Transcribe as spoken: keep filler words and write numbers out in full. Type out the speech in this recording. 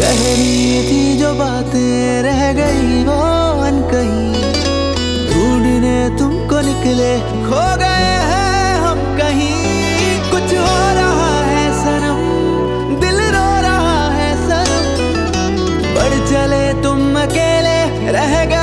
कह रही थी जो बातें रह गई वो अनकही, ढूंढने तुमको निकले खो गए हैं हम कहीं। कुछ हो रहा है सनम, दिल रो रहा है सनम, बढ़ चले तुम अकेले रह गए